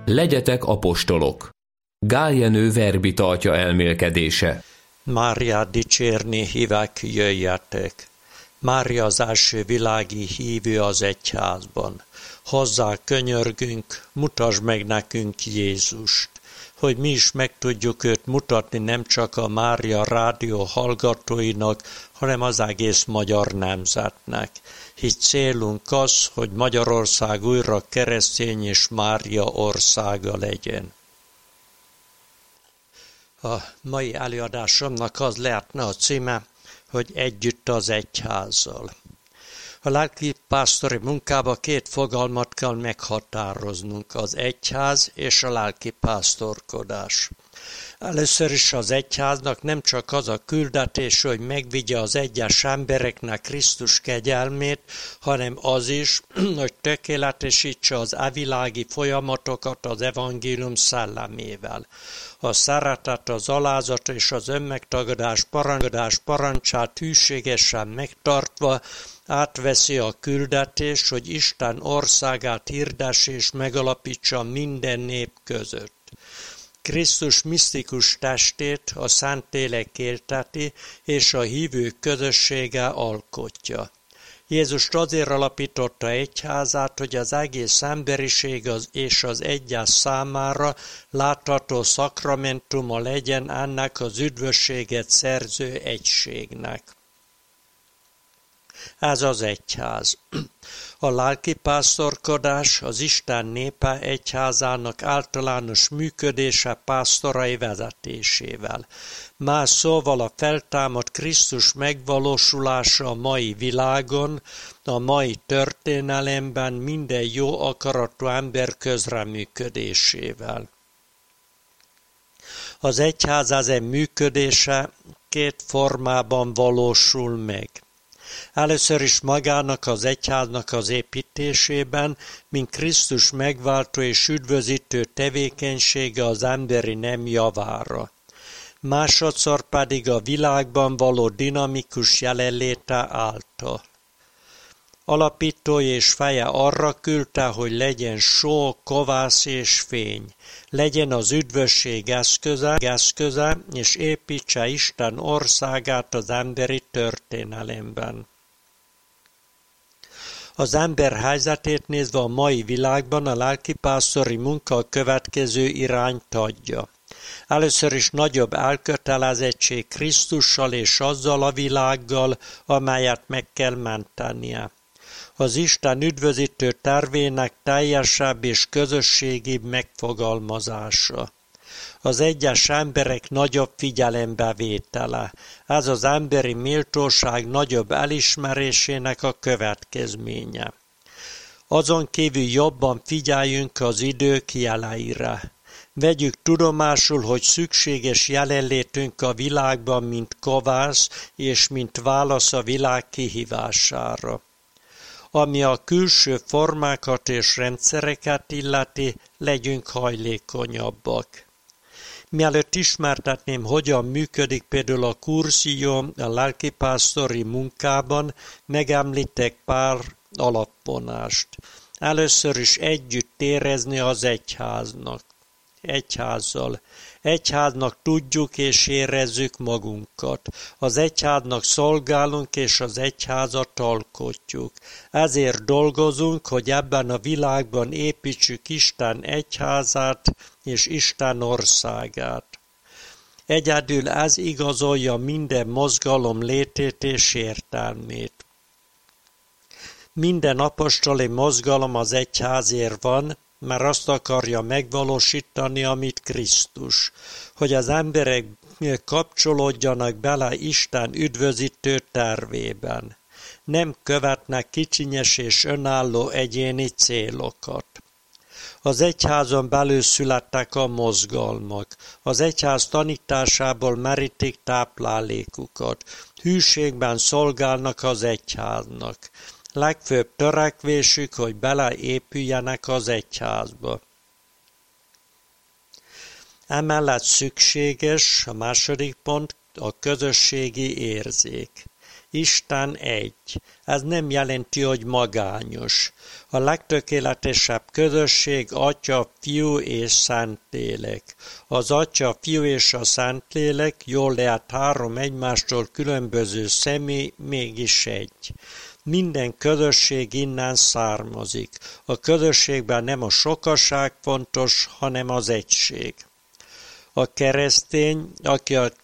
Legyetek apostolok. Gál Jenő verbit atya elmélkedése. Máriát dicsérni hívek, jöjjetek! Mária az első világi hívő az egyházban. Hozzá könyörgünk, mutasd meg nekünk Jézust, hogy mi is meg tudjuk őt mutatni nem csak a Mária rádió hallgatóinak, hanem az egész magyar nemzetnek. Így célunk az, hogy Magyarország újra keresztény és Mária országa legyen. A mai előadásomnak az lehetne a címe, hogy együtt az egyházzal. A lelkipásztori munkában két fogalmat kell meghatároznunk, az egyház és a lelkipásztorkodás. Először is az egyháznak nem csak az a küldetés, hogy megvigye az egyes embereknek Krisztus kegyelmét, hanem az is, hogy tökéletesítse az evilági folyamatokat az evangélium szellemével. A szeretet, az alázat és az önmegtagadás parancsát hűségesen megtartva átveszi a küldetést, hogy Isten országát hirdesse és megalapítsa minden nép között. Krisztus misztikus testét a Szentlélek élteti, és a hívők közössége alkotja. Jézus azért alapította egyházát, hogy az egész emberiség és az egyház számára látható szakramentuma legyen ennek az üdvösséget szerző egységnek. Ez az egyház. A lelkipásztorkodás az Isten népe egyházának általános működése pásztorai vezetésével. Más szóval a feltámadt Krisztus megvalósulása a mai világon, a mai történelemben minden jó akaratú ember közreműködésével. Az egyház ezen működése két formában valósul meg. Először is magának az egyháznak az építésében, mint Krisztus megváltó és üdvözítő tevékenysége az emberi nem javára. Másodszor pedig a világban való dinamikus jelenléte által. Alapítója és feje arra küldte, hogy legyen só, kovász és fény. Legyen az üdvösség eszköze, és építse Isten országát az emberi történelemben. Az ember helyzetét nézve a mai világban a lelkipásztori munka a következő irányt adja. Először is nagyobb elkötelezettség Krisztussal és azzal a világgal, amelyet meg kell mentenie. Az Isten üdvözítő tervének teljesebb és közösségibb megfogalmazása. Az egyes emberek nagyobb figyelembevétele. Ez az emberi méltóság nagyobb elismerésének a következménye. Azon kívül jobban figyeljünk az idők jeleire. Vegyük tudomásul, hogy szükséges jelenlétünk a világban, mint kovász és mint válasz a világ kihívására. Ami a külső formákat és rendszereket illeti, legyünk hajlékonyabbak. Mielőtt ismertetném, hogyan működik például a kurzió a lelkipásztori munkában, megemlítek pár alapvonást. Először is együtt érezni az egyházzal. Egyháznak tudjuk és érezzük magunkat. Az egyháznak szolgálunk és az egyházat alkotjuk. Ezért dolgozunk, hogy ebben a világban építsük Isten egyházát és Isten országát. Egyedül ez igazolja minden mozgalom létét és értelmét. Minden apostoli mozgalom az egyházért van, mert azt akarja megvalósítani, amit Krisztus, hogy az emberek kapcsolódjanak bele Isten üdvözítő tervében. Nem követnek kicsinyes és önálló egyéni célokat. Az egyházon belül születtek a mozgalmak. Az egyház tanításából merítik táplálékukat. Hűségben szolgálnak az egyháznak. Legfőbb törekvésük, hogy beleépüljenek az egyházba. Emellett szükséges, a második pont, a közösségi érzék. Isten egy. Ez nem jelenti, hogy magányos. A legtökéletesebb közösség Atya, Fiú és Szentlélek. Az Atya, Fiú és a Szentlélek jól lehet három egymástól különböző személy, mégis egy. Minden közösség innen származik. A közösségben nem a sokaság fontos, hanem az egység. A keresztény, aki a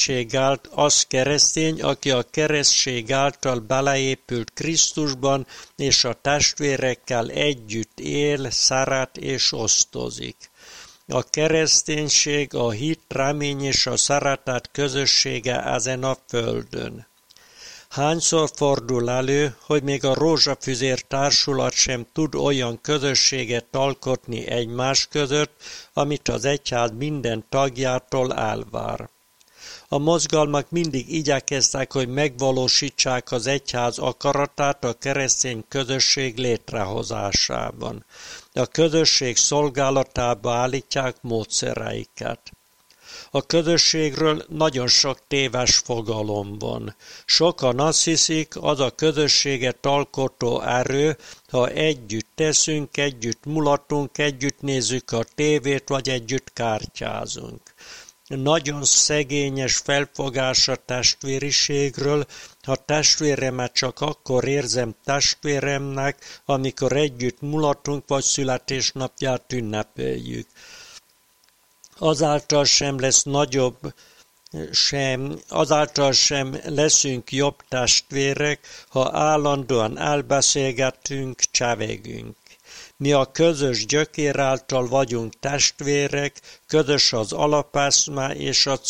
keresztség által beleépült Krisztusban, és a testvérekkel együtt él, szeret és osztozik. A kereszténység, a hit, remény és a szeretet közössége ezen a földön. Hányszor fordul elő, hogy még a rózsafüzér társulat sem tud olyan közösséget alkotni egymás között, amit az egyház minden tagjától elvár. A mozgalmak mindig igyekeztek, hogy megvalósítsák az egyház akaratát a keresztény közösség létrehozásában. A közösség szolgálatába állítják módszereiket. A közösségről nagyon sok téves fogalom van. Sokan azt hiszik, az a közösséget alkotó erő, ha együtt teszünk, együtt mulatunk, együtt nézzük a tévét, vagy együtt kártyázunk. Nagyon szegényes felfogás a testvériségről, ha testvéremet csak akkor érzem testvéremnek, amikor együtt mulatunk, vagy születésnapját ünnepeljük. Azáltal sem leszünk jobb testvérek, ha állandóan elbeszélgetünk, csevegünk. Mi a közös gyökér által vagyunk testvérek, közös az alapeszme és a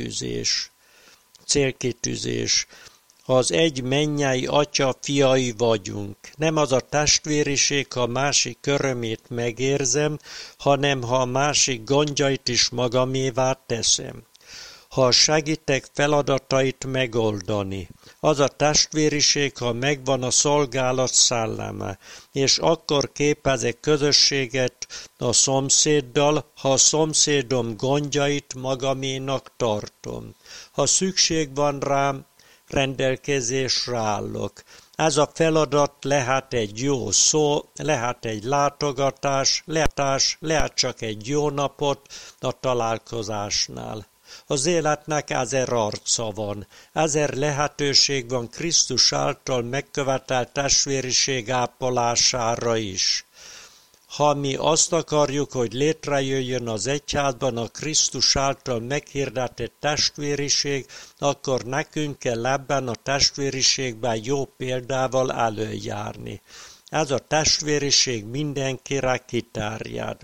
célkitűzés. Az egy mennyei Atya fiai vagyunk. Nem az a testvériség, ha a másik örömét megérzem, hanem ha a másik gondjait is magamévá teszem. Ha segítek feladatait megoldani. Az a testvériség, ha megvan a szolgálat szelleme, és akkor képezek közösséget a szomszéddal, ha a szomszédom gondjait magaménak tartom. Ha szükség van rám, rendelkezésre állok. Ez a feladat lehet egy jó szó, lehet egy látogatás, lehet csak egy jó napot a találkozásnál. Az életnek 1000 arca van, 1000 lehetőség van Krisztus által megkövetelt testvériség ápolására is. Ha mi azt akarjuk, hogy létrejöjjön az egyházban a Krisztus által meghirdetett testvériség, akkor nekünk kell ebben a testvériségben jó példával előjárni. Ez a testvériség mindenkire kiterjed.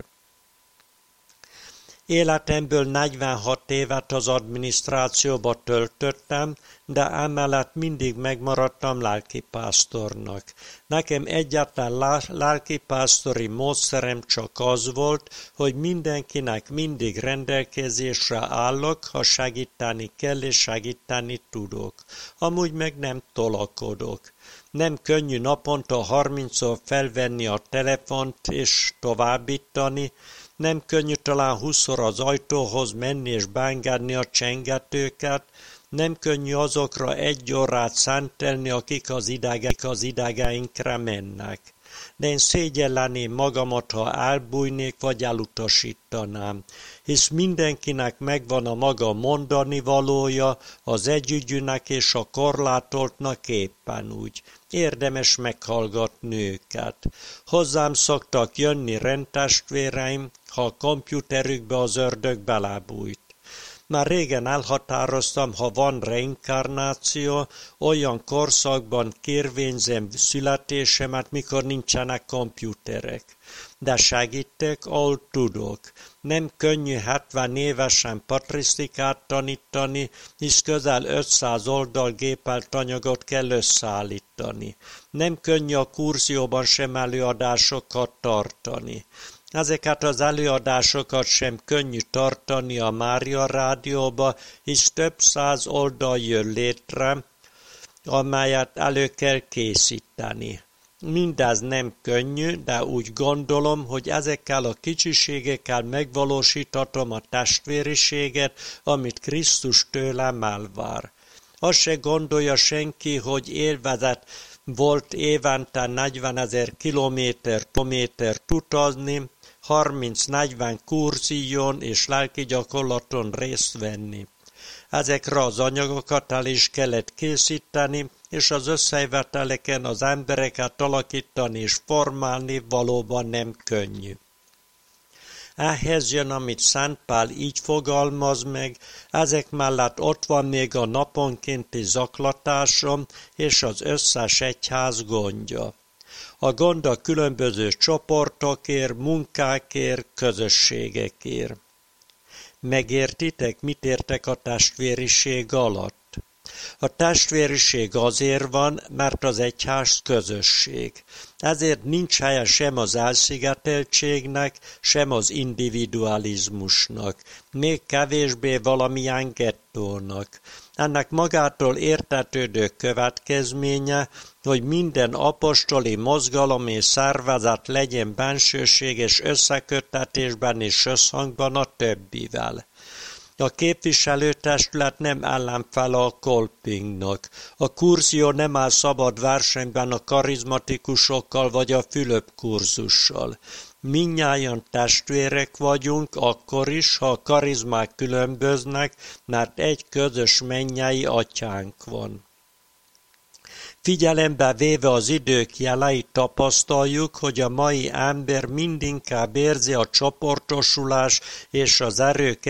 Életemből 46 évet az adminisztrációba töltöttem, de emellett mindig megmaradtam lelkipásztornak. Nekem egyáltalán lelkipásztori módszerem csak az volt, hogy mindenkinek mindig rendelkezésre állok, ha segíteni kell és segíteni tudok. Amúgy meg nem tolakodok. Nem könnyű naponta 30-szor felvenni a telefont és továbbítani, nem könnyű talán 20-szor az ajtóhoz menni és beengedni a csengetőket, nem könnyű azokra 1 órát szentelni, akik az idegeinkre mennek. De én szégyelleném magamat, ha elbújnék vagy elutasítanám, hisz mindenkinek megvan a maga mondani valója, az együgyűnek és a korlátoltnak éppen úgy. Érdemes meghallgatni őket. Hozzám szoktak jönni rendtestvéreim, ha a komputerükbe az ördög belebújt. Már régen elhatároztam, ha van reinkarnáció, olyan korszakban kérvényzem születésemet, mikor nincsenek komputerek. De segítek, ahol tudok. Nem könnyű 70 évesen patrisztikát tanítani, hisz közel 500 oldal gépelt anyagot kell összeállítani. Nem könnyű a kurzióban sem előadásokat tartani. Ezeket az előadásokat sem könnyű tartani a Mária Rádióba, hisz több 100 oldal jön létre, amelyet elő kell készíteni. Mindez nem könnyű, de úgy gondolom, hogy ezekkel a kicsiségekkel megvalósíthatom a testvériséget, amit Krisztus tőlem elvár. Azt se gondolja senki, hogy élvezet volt évente 40 000 kilométert utazni, 30-40 kurzión és lelki gyakorlaton részt venni. Ezekre az anyagokat el is kellett készíteni, és az összejöveteleken az embereket alakítani és formálni valóban nem könnyű. Ehhez jön, amit Szent Pál így fogalmaz meg, ezek mellett ott van még a naponkénti zaklatásom és az összes egyház gondja. A gond a különböző csoportokért, munkákért, közösségekért. Megértitek, mit értek a testvériség alatt? A testvériség azért van, mert az egyház közösség. Ezért nincs helye sem az elszigeteltségnek, sem az individualizmusnak, még kevésbé valamilyen gettónak. Ennek magától értetődő következménye, hogy minden apostoli mozgalom és szervezet legyen bensőséges összeköttetésben és összhangban a többivel. A képviselőtestület nem ellenfele a Kolpingnak. A kurzió nem áll szabad versenyben a karizmatikusokkal vagy a Fülöp kurzussal. Mindnyájan testvérek vagyunk, akkor is, ha a karizmák különböznek, mert egy közös mennyei atyánk van. Figyelembe véve az idők jeleit tapasztaljuk, hogy a mai ember mindinkább érzi a csoportosulás és az erők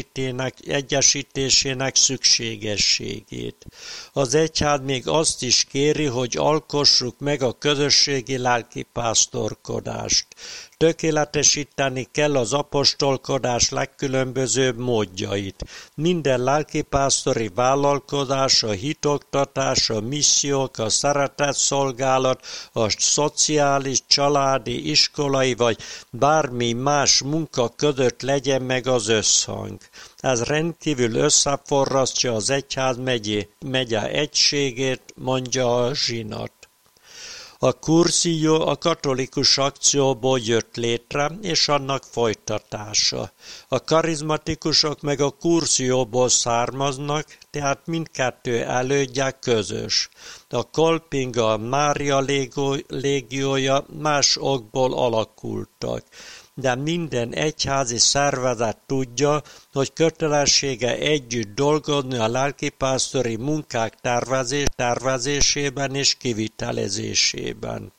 egyesítésének szükségességét. Az egyház még azt is kéri, hogy alkossuk meg a közösségi lelkipásztorkodást. Tökéletesíteni kell az apostolkodás legkülönbözőbb módjait. Minden lelkipásztori vállalkozás, a hitoktatás, a missziók, a szeretetszolgálat, a szociális, családi, iskolai vagy bármi más munka között legyen meg az összhang. Ez rendkívül összeforrasztja az egyház megye egységét, mondja a zsinat. A kurzió a katolikus akcióból jött létre, és annak folytatása. A karizmatikusok meg a kurzióból származnak, tehát mindkettő elődje közös. A Kolping, a Mária légiója más okból alakultak. De minden egyházi szervezet tudja, hogy kötelessége együtt dolgozni a lelkipásztori munkák tervezésében és kivitelezésében.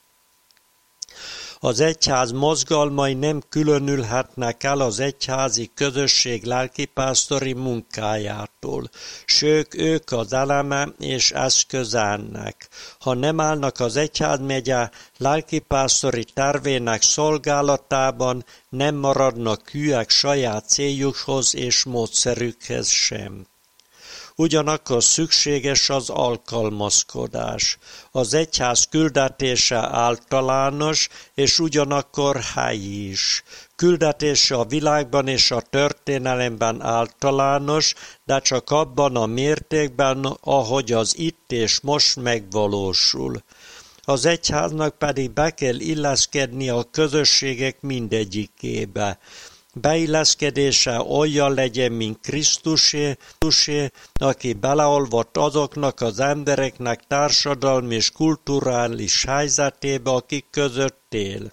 Az egyház mozgalmai nem különülhetnek el az egyházi közösség lelkipásztori munkájától, sőt ők az eleme és eszköze ennek. Ha nem állnak az egyházmegye lelkipásztori tervének szolgálatában, nem maradnak hűek saját céljukhoz és módszerükhez sem. Ugyanakkor szükséges az alkalmazkodás. Az egyház küldetése általános, és ugyanakkor helyi is. Küldetése a világban és a történelemben általános, de csak abban a mértékben, ahogy az itt és most megvalósul. Az egyháznak pedig be kell illeszkedni a közösségek mindegyikébe. Beilleszkedése olyan legyen, mint Krisztusé, aki beleolvadt azoknak az embereknek társadalmi és kulturális helyzetébe, akik között él.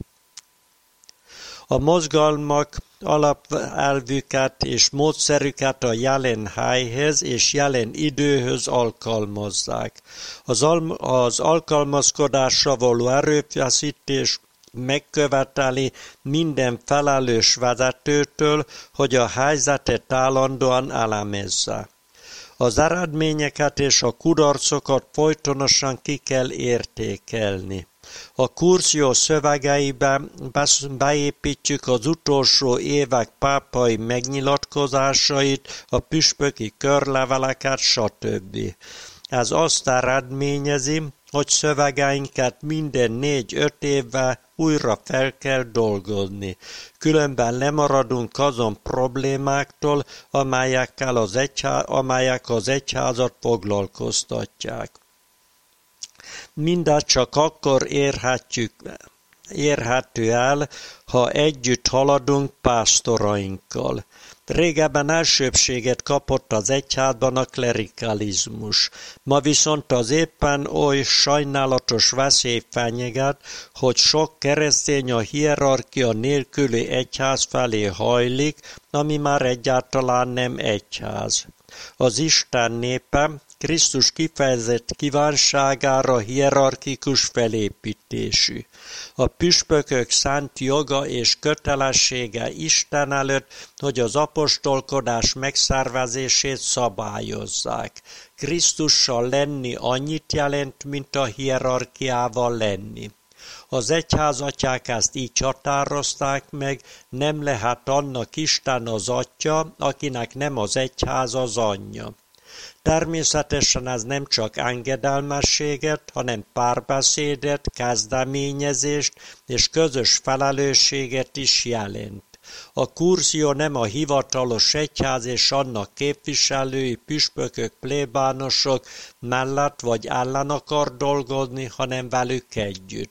A mozgalmak alapelvüket és módszerüket a jelen helyhez és jelen időhöz alkalmazzák. Az alkalmazkodásra való erőfeszítés megköveteli minden felelős vezetőtől, hogy a helyzetet állandóan elemezze. Az eredményeket és a kudarcokat folytonosan ki kell értékelni. A kurzió szövegeibe beépítjük az utolsó évek pápai megnyilatkozásait, a püspöki körleveleket, stb. Ez azt eredményezi, hogy szövegeinket minden 4-5 évvel újra fel kell dolgozni. Különben lemaradunk azon problémáktól, amelyek az egyházat foglalkoztatják. Mindezt csak akkor érhetjük érhető el, ha együtt haladunk pásztorainkkal. Régebben elsőbbséget kapott az egyházban a klerikalizmus. Ma viszont az éppen oly sajnálatos veszély fenyeget, hogy sok keresztény a hierarchia nélküli egyház felé hajlik, ami már egyáltalán nem egyház. Az Isten népe Krisztus kifejezett kívánságára hierarchikus felépítésű. A püspökök szent joga és kötelessége Isten előtt, hogy az apostolkodás megszervezését szabályozzák. Krisztussal lenni annyit jelent, mint a hierarchiával lenni. Az egyházatyák ezt így határozták meg, nem lehet annak Isten az atya, akinek nem az egyház az anyja. Természetesen ez nem csak engedelmességet, hanem párbeszédet, kezdeményezést és közös felelősséget is jelent. A kurzió nem a hivatalos egyház és annak képviselői, püspökök, plébánosok mellett vagy ellen akar dolgozni, hanem velük együtt.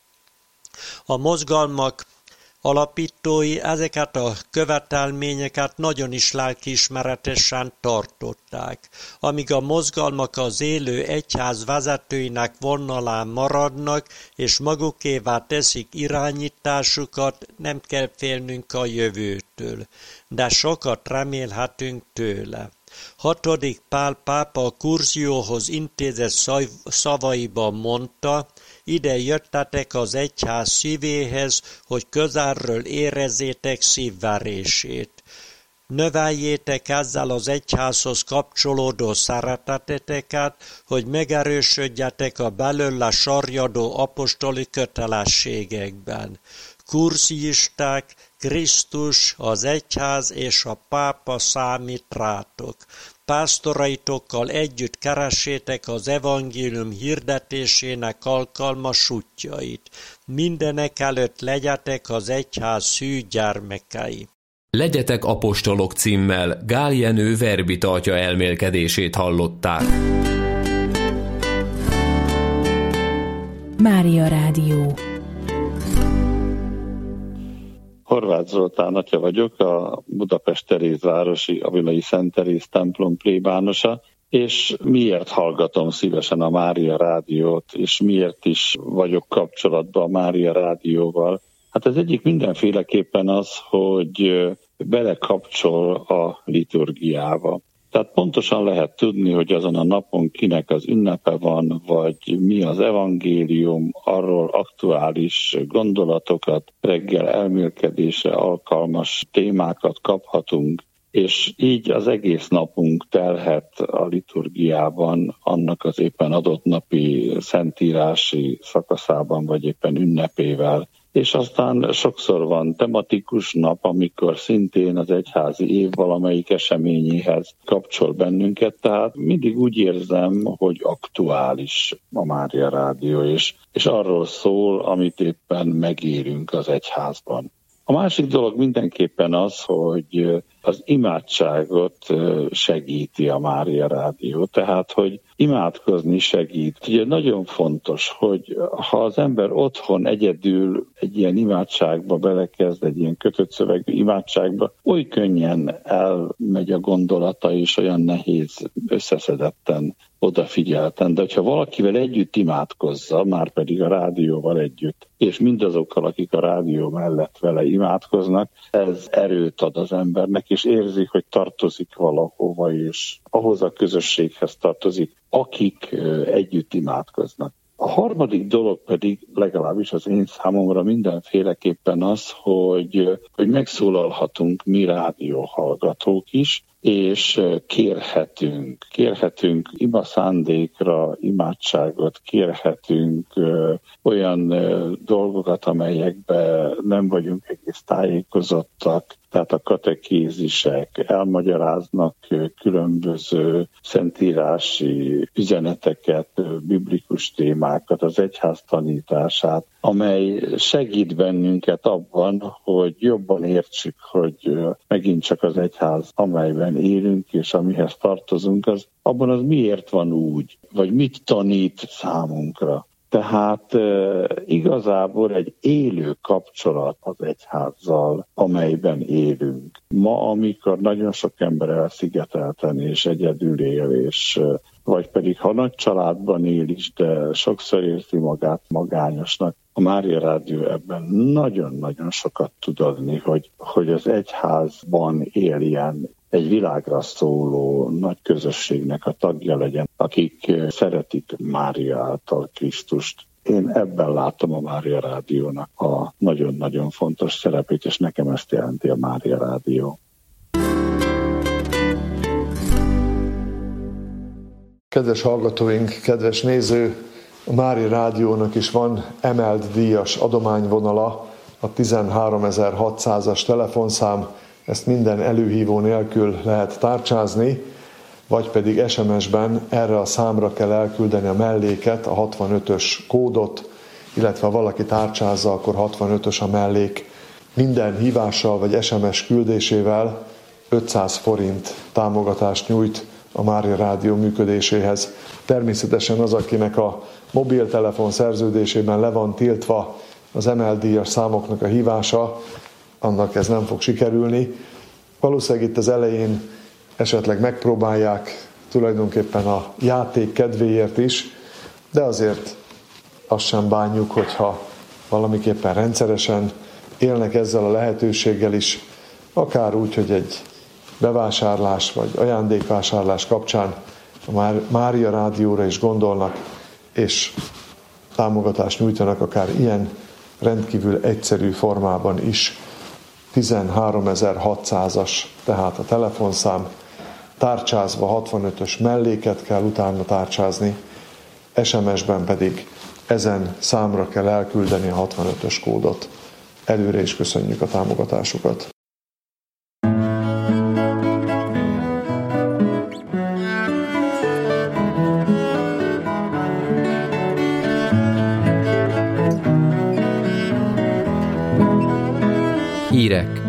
A mozgalmak alapítói ezeket a követelményeket nagyon is lelkiismeretesen tartották. Amíg a mozgalmak az élő egyház vezetőinek vonalán maradnak, és magukévá teszik irányításukat, nem kell félnünk a jövőtől, de sokat remélhetünk tőle. 6. Pál pápa a kurzióhoz intézett szavaiban mondta: ide jöttetek az egyház szívéhez, hogy közelről érezzétek szívverését. Növeljétek ezzel az egyházhoz kapcsolódó szereteteteket, hogy megerősödjetek a belőle sarjadó apostoli kötelességekben. Kurziisták, Krisztus, az egyház és a pápa számít rátok. Pásztoraitokkal együtt keressétek az evangélium hirdetésének alkalmas útjait. Mindenek előtt legyetek az egyház szű gyermekei. Legyetek apostolok címmel Gál Jenő verbitartja elmélkedését hallották. Mária Rádió. Horváth Zoltán atya vagyok, a Budapest Terézvárosi Avilai Szent Teréz templom plébánosa, és miért hallgatom szívesen a Mária Rádiót, és miért is vagyok kapcsolatban a Mária Rádióval? Hát ez egyik mindenféleképpen az, hogy belekapcsol a liturgiába. Tehát pontosan lehet tudni, hogy azon a napon kinek az ünnepe van, vagy mi az evangélium, arról aktuális gondolatokat, reggel elmélkedésre alkalmas témákat kaphatunk, és így az egész napunk telhet a liturgiában, annak az éppen adott napi szentírási szakaszában, vagy éppen ünnepével. És aztán sokszor van tematikus nap, amikor szintén az egyházi év valamelyik eseményéhez kapcsol bennünket, tehát mindig úgy érzem, hogy aktuális a Mária Rádió, és arról szól, amit éppen megélünk az egyházban. A másik dolog mindenképpen az, hogy az imádságot segíti a Mária Rádió, tehát hogy imádkozni segít. Ugye nagyon fontos, hogy ha az ember otthon egyedül egy ilyen imádságba belekezd, egy ilyen kötött szövegű imádságba, oly könnyen elmegy a gondolata, és olyan nehéz összeszedetten, odafigyelten. De hogyha valakivel együtt imádkozza, már pedig a rádióval együtt, és mindazokkal, akik a rádió mellett vele imádkoznak, ez erőt ad az embernek, és érzi, hogy tartozik valahova, és ahhoz a közösséghez tartozik, akik együtt imádkoznak. A harmadik dolog pedig legalábbis az én számomra mindenféleképpen az, hogy megszólalhatunk mi rádióhallgatók is, és kérhetünk imaszándékra, imádságot, kérhetünk olyan dolgokat, amelyekben nem vagyunk egész tájékozottak, tehát a katekézisek elmagyaráznak különböző szentírási üzeneteket, biblikus témákat, az egyház tanítását, amely segít bennünket abban, hogy jobban értsük, hogy megint csak az egyház, amelyben élünk és amihez tartozunk, abban az miért van úgy, vagy mit tanít számunkra. Tehát igazából egy élő kapcsolat az egyházzal, amelyben élünk. Ma, amikor nagyon sok ember elszigetelten és egyedül él, és vagy pedig ha nagy családban él is, de sokszor érzi magát magányosnak, a Mária Rádió ebben nagyon-nagyon sokat tud adni, hogy az egyházban éljen, egy világra szóló nagy közösségnek a tagja legyen, akik szeretik Mária által Krisztust. Én ebben látom a Mária Rádiónak a nagyon-nagyon fontos szerepét, és nekem ezt jelenti a Mária Rádió. Kedves hallgatóink, kedves néző, a Mária Rádiónak is van emelt díjas adományvonala, a 13.600-as telefonszám, ezt minden előhívó nélkül lehet tárcsázni, vagy pedig SMS-ben erre a számra kell elküldeni a melléket, a 65-ös kódot, illetve ha valaki tárcsázza, akkor 65-ös a mellék. Minden hívással vagy SMS küldésével 500 forint támogatást nyújt a Mária Rádió működéséhez. Természetesen az, akinek a mobiltelefon szerződésében le van tiltva az emeldíjas számoknak a hívása, annak ez nem fog sikerülni. Valószínűleg itt az elején esetleg megpróbálják tulajdonképpen a játék kedvéért is, de azért azt sem bánjuk, hogyha valamiképpen rendszeresen élnek ezzel a lehetőséggel is, akár úgy, hogy egy bevásárlás vagy ajándékvásárlás kapcsán a Mária Rádióra is gondolnak, és támogatást nyújtanak akár ilyen rendkívül egyszerű formában is. 13.600-as tehát a telefonszám, tárcsázva 65-ös melléket kell utána tárcsázni, SMS-ben pedig ezen számra kell elküldeni a 65-ös kódot. Előre is köszönjük a támogatásukat. Hírek.